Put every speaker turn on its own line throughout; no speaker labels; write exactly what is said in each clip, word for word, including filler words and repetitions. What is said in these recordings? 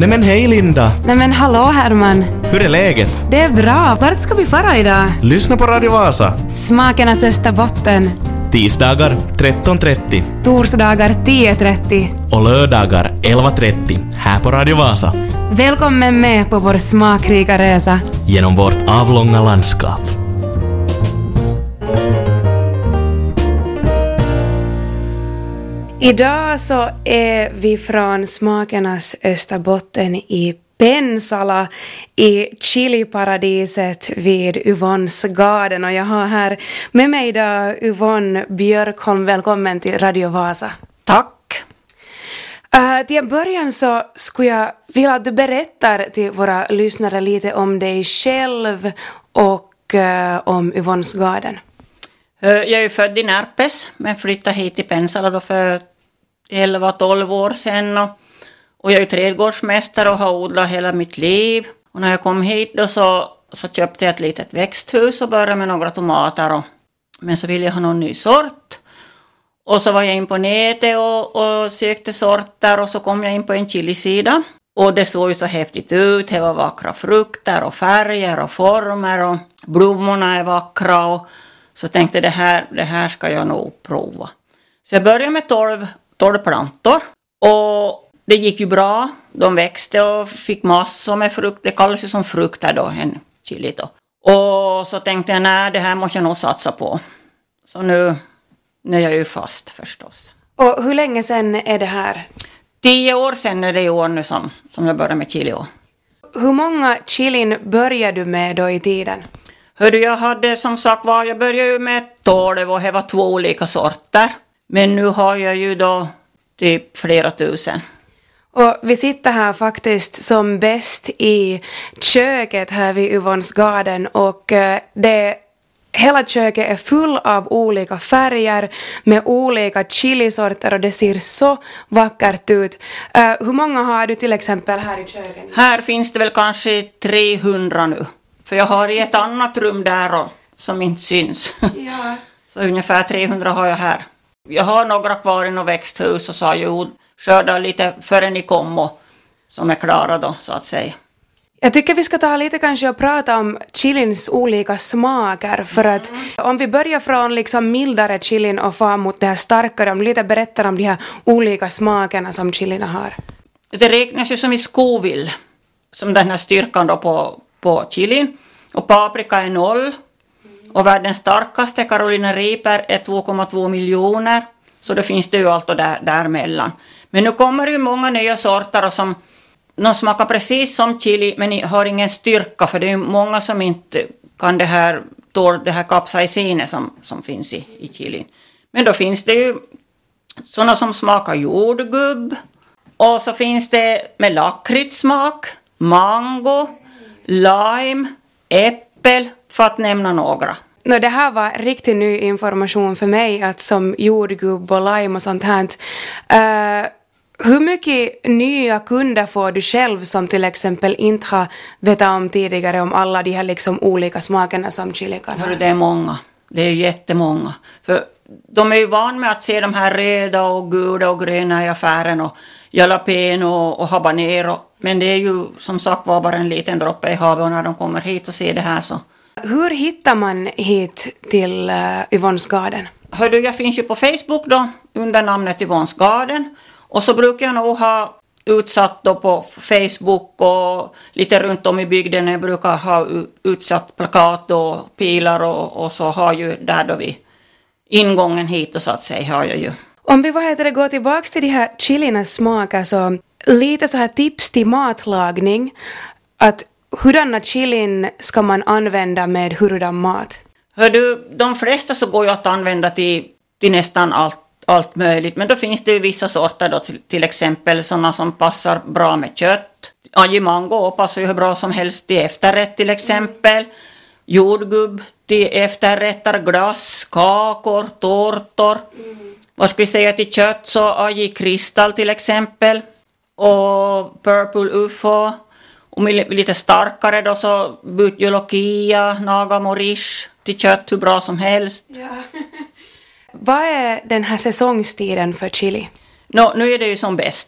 Nej men hej Linda!
Nej men hallå Herman!
Hur är läget?
Det är bra, vart ska vi fara idag?
Lyssna på Radio Vasa.
Smakernas Österbotten.
Tisdagar tretton trettio.
Torsdagar tio trettio.
Och lördagar elva trettio. Här på Radio Vasa.
Välkommen med på vår smakrika resa.
Genom vårt avlånga landskap.
Idag så är vi från Smakernas Österbotten i Pensala i chiliparadiset vid Yvonnes Garden, och jag har här med mig idag Yvonne Björkholm. Välkommen till Radio Vasa.
Tack.
Uh, till en början så skulle jag vilja att du berättar till våra lyssnare lite om dig själv och uh, om Yvonnes Garden.
Jag är född i Närpes men flyttade hit till Pensala då för elva tolv år sedan. Och, och jag är trädgårdsmästare och har odlat hela mitt liv. Och när jag kom hit då så, så köpte jag ett litet växthus och började med några tomater. Och, men så ville jag ha någon ny sort. Och så var jag in på nätet och, och sökte sorter, och så kom jag in på en chilisida. Och det såg ju så häftigt ut. Det var vackra frukter och färger och former, och blommorna är vackra. Och så tänkte det här, det här ska jag nog prova. Så jag började med tolv, tolv plantor. Och det gick ju bra. De växte och fick massor med frukt. Det kallas ju som frukt här då, en chili då. Och så tänkte jag, nej, det här måste jag nog satsa på. Så nu, nu är jag ju fast förstås.
Och hur länge sedan är det här?
Tio år sedan är det i år nu som, som jag började med chili.
Hur många chilin började du med då i tiden?
Hörde, jag hade som sagt var, jag började ju med tolv och det var två olika sorter. Men nu har jag ju då typ flera tusen.
Och vi sitter här faktiskt som bäst i köket här vid Yvonnes Garden, och det, hela köket är full av olika färger med olika chilisorter, och det ser så vackert ut. Uh, hur många har du till exempel här i köket?
Här finns det väl kanske trehundra nu. För jag har i ett annat rum där och, som inte syns.
Ja.
Så ungefär trehundra har jag här. Jag har några kvar i något växthus, och så har jag skördat lite före ni kom, och som är klara då så att säga.
Jag tycker vi ska ta lite kanske och prata om chilins olika smaker, för att mm. om vi börjar från liksom mildare chilin och far mot det här starkare, om lite berättar om de här olika smakerna som chilina har.
Det räknas ju som i Scoville, som den här styrkan då på, på chilin, och paprika är noll. Och världens starkaste Carolina Reaper är två komma två miljoner. Så det finns det ju allt där, däremellan. Men nu kommer det ju många nya sorter som de smakar precis som chili, men har ingen styrka. För det är ju många som inte kan det här, det här capsaicine som, som finns i, i chili. Men då finns det ju sådana som smakar jordgubb. Och så finns det med lakritssmak, mango, lime, äppel, för att nämna några.
No, det här var riktigt ny information för mig, att som jordgubb och lime och sånt här. Uh, hur mycket nya kunder får du själv som till exempel inte har vetat om tidigare om alla de här liksom olika smakerna som chili kan ha?
Det är många. Det är jättemånga. För de är ju van med att se de här röda och gula och gröna i affären, och jalapeno och habanero. Men det är ju som sagt var bara en liten droppe i havet, och när de kommer hit och ser det här så.
Hur hittar man hit till uh, Yvonnes Garden?
Hördu, jag finns ju på Facebook då under namnet Yvonnes Garden. Och så brukar jag nog ha utsatt då på Facebook och lite runt om i bygden. Jag brukar ha utsatt plakat och pilar, och, och så har ju där då vi ingången hit och så att säga har jag ju.
Om vi vad heter det, går tillbaka till de här chilinas smaker, så lite så här tips till matlagning. Att hurdana chilin ska man använda med hurdan mat?
Hör du, de flesta så går ju att använda till, till nästan allt, allt möjligt. Men då finns det ju vissa sorter då, till, till exempel sådana som passar bra med kött. Ajimango passar ju hur bra som helst till efterrätt till exempel. Jordgubb till efterrätter, glass, kakor, tårtor. Mm. Vad ska vi säga till kött, så aji kristall till exempel. Och purple ufo. Och lite starkare då så butjolokia, nagamorish till kött hur bra som helst.
Ja. Vad är den här säsongstiden för chili?
No, nu är det ju som bäst.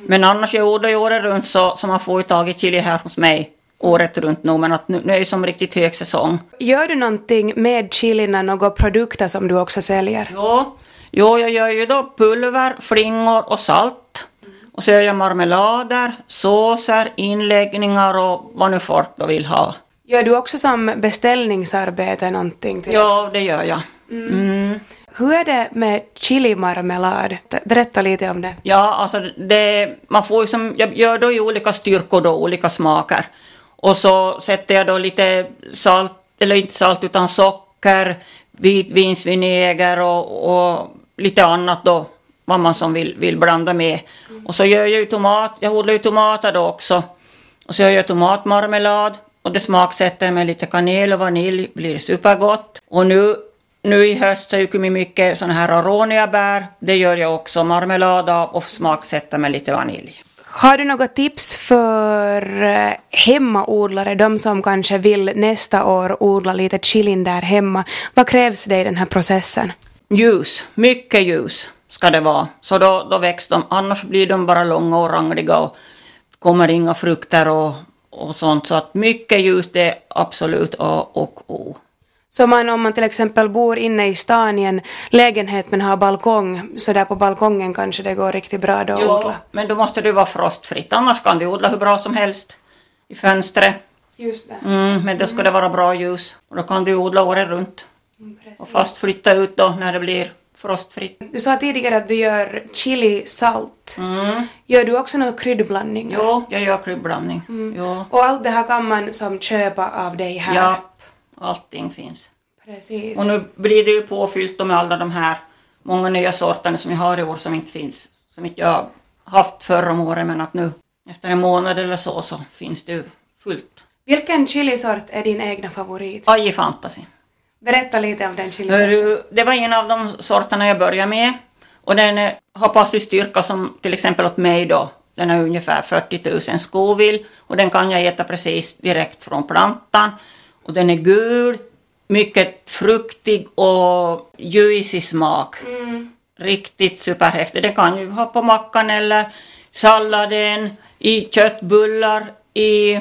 Men annars jag odlar ju året runt så, så man får ju tag i chili här hos mig året runt nu. Men att nu, nu är det som riktigt hög säsong.
Gör du någonting med chilina, några produkter som du också säljer?
Jo, jo jag gör ju då pulver, flingor och salt. Och så gör jag marmelader, såser, inläggningar och vad nu folk då vill ha.
Gör du också som beställningsarbete någonting till
Ja, det gör jag. Mm. Mm.
Hur är det med chilimarmelad? Berätta lite om det.
Ja, alltså det, man får ju som, jag gör då i olika styrkor då, olika smaker. Och så sätter jag då lite salt, eller inte salt utan socker, vitvinsvinäger och, och lite annat då, vad man som vill, vill blanda med. Mm. Och så gör jag ju tomat, jag odlar ju tomater då också. Och så gör jag tomatmarmelad och det smaksätter med lite kanel och vanilj, blir supergott. Och nu Nu i höst så har jag kommit mycket såna här aroniabär. Det gör jag också marmelad av och smaksätter med lite vanilj.
Har du något tips för hemmaodlare, de som kanske vill nästa år odla lite chilin där hemma? Vad krävs det i den här processen?
Ljus, mycket ljus ska det vara. Så då, då växer de, annars blir de bara långa och rangliga och kommer inga frukter och, och sånt. Så att mycket ljus det är absolut A och O.
Så man, om man till exempel bor inne i stan i en lägenhet men har balkong, så där på balkongen kanske det går riktigt bra då att
jo,
odla?
Men då måste det vara frostfritt, annars kan du odla hur bra som helst i fönstret.
Just det.
Mm, men då ska det vara bra ljus och då kan du odla året runt.
Mm,
och fast flytta ut då när det blir frostfritt.
Du sa tidigare att du gör chili salt.
Mm.
Gör du också någon kryddblandning?
Jo, jag gör kryddblandning.
Mm.
Jo.
Och allt det här kan man som köpa av dig här?
Ja, allting finns.
Precis.
Och nu blir det ju påfyllt med alla de här många nya sorterna som jag har i år som inte finns. Som inte jag har haft förra om året, men att nu efter en månad eller så så finns det ju fullt.
Vilken chilisort är din egna favorit?
Aji Fantasy.
Berätta lite om den chilisorten.
Det var en av de sorterna jag började med. Och den är, har passlig styrka som till exempel åt mig då. Den är ungefär fyrtio tusen Scoville. Och den kan jag äta precis direkt från plantan. Och den är gul. Mycket fruktig och juicy smak. Mm. Riktigt superhäftig. Det kan ju ha på mackan eller salladen, i köttbullar, i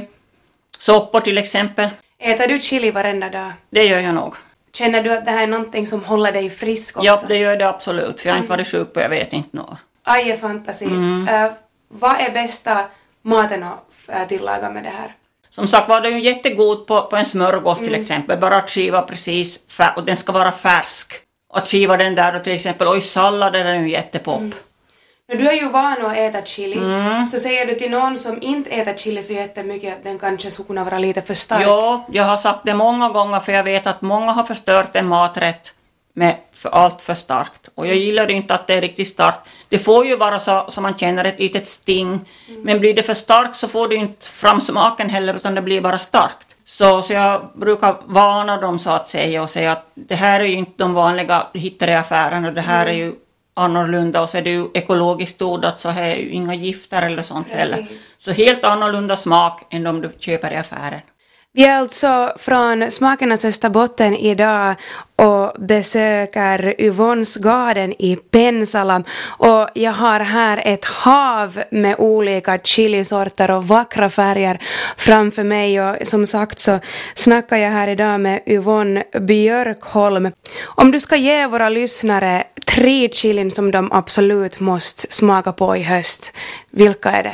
soppor till exempel.
Äter du chili varenda dag?
Det gör jag nog.
Känner du att det här är någonting som håller dig frisk också?
Ja, det gör det absolut. För jag har inte varit sjuk på jag vet inte något.
Aje Fantasy. Mm. Uh, vad är bästa maten att tillaga med det här?
Som sagt var det är ju jättegod på, på en smörgås till mm. exempel. Bara att skiva precis fär- och den ska vara färsk. Att skiva den där och till exempel och i sallad är den ju jättepop. Mm.
Du är ju van att äta chili.
Mm.
Så säger du till någon som inte äter chili så jättemycket att den kanske skulle kunna vara lite för stark.
Ja, jag har sagt det många gånger för jag vet att många har förstört en maträtt med för allt för starkt. Och jag gillar inte att det är riktigt starkt. Det får ju vara så, så man känner ett litet sting. Mm. Men blir det för starkt så får du inte fram smaken heller utan det blir bara starkt. Så, så jag brukar varna dem så att säga och säga att det här är ju inte de vanliga hittar i affären och det här mm. är ju annorlunda och så är det ju ekologiskt odlat så här är ju inga gifter eller sånt
Precis.
heller. Så helt annorlunda smak än de du köper i affären.
Vi är alltså från Smakernas Österbotten idag och besöker Yvonnes garden i Pensala. Och jag har här ett hav med olika chilisorter och vackra färger framför mig. Och som sagt så snackar jag här idag med Yvonne Björkholm. Om du ska ge våra lyssnare tre chilin som de absolut måste smaka på i höst, vilka är det?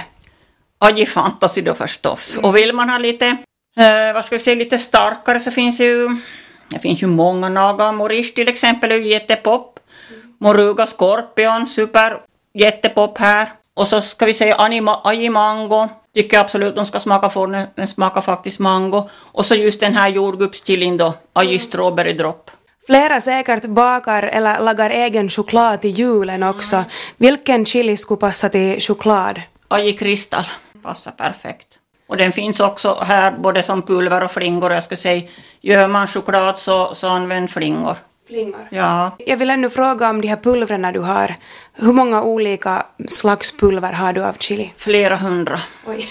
Aji Fantasy då förstås. Mm. Och vill man ha lite... Uh, vad ska vi säga, lite starkare så finns ju det finns ju många naga. Morish till exempel är ju jättepop. Mm. Moruga Scorpion, super jättepop här. Och så ska vi säga anima, Aji Mango. Tycker jag absolut de ska smaka för den, den smakar faktiskt mango. Och så just den här jordgubbschilin då, Aji mm. Strawberry Drop.
Flera säkert bakar eller lagar egen choklad till julen också. Mm. Vilken chili skulle passa till choklad?
Aji Kristall passar perfekt. Och den finns också här både som pulver och flingor. Jag skulle säga, gör man choklad så, så använd flingor.
Flingor?
Ja.
Jag vill ännu fråga om de här pulverna du har. Hur många olika slags pulver har du av chili?
Flera hundra.
Oj.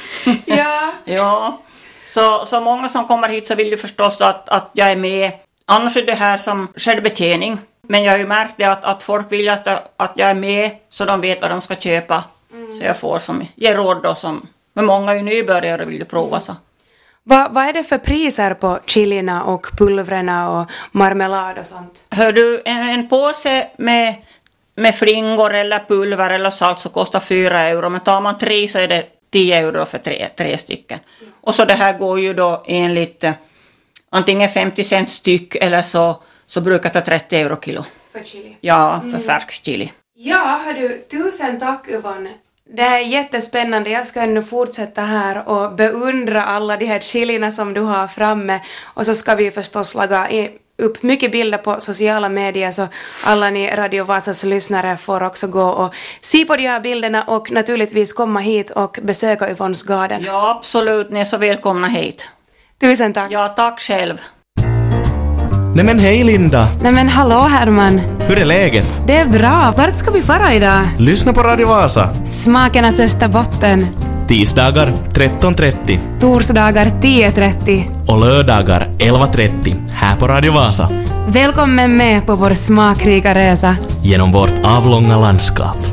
Ja.
Ja. Så, så många som kommer hit så vill ju förstås att, att jag är med Annars är det här som självbetjäning. Men jag har ju märkt det att, att folk vill att, att jag är med så de vet vad de ska köpa. Mm. Så jag får som, ger råd då som, men många är ju nybörjare och vill prova så.
Vad, vad är det för priser på chilina och pulvrena och marmelad och sånt?
Hör du, en, en påse med, med flingor eller pulver eller salt så kostar fyra euro. Men tar man tre så är det tio euro för tre, tre stycken. Mm. Och så det här går ju då enligt eh, antingen femtio cent styck eller så, så brukar det ta trettio euro kilo.
För chili?
Ja, för
mm.
färsk chili.
Ja, hör du, tusen tack Yvonne. Det är jättespännande. Jag ska nu fortsätta här och beundra alla de här chilina som du har framme. Och så ska vi förstås lägga upp mycket bilder på sociala medier så alla ni Radio Vasas lyssnare får också gå och se på de här bilderna och naturligtvis komma hit och besöka Yvonnes garden.
Ja, absolut. Ni är så välkomna hit.
Tusen tack.
Ja, tack själv.
Nej men hej Linda!
Nej men hallå Herman!
Hur är läget?
Det är bra. Vart ska vi fara idag?
Lyssna på Radio Vasa.
Smakernas Österbotten.
Tisdagar tretton trettio.
Torsdagar tio trettio.
Och lördagar elva trettio. Här på Radio Vasa.
Välkommen med på vår smakrika resa.
Genom vårt avlånga landskap.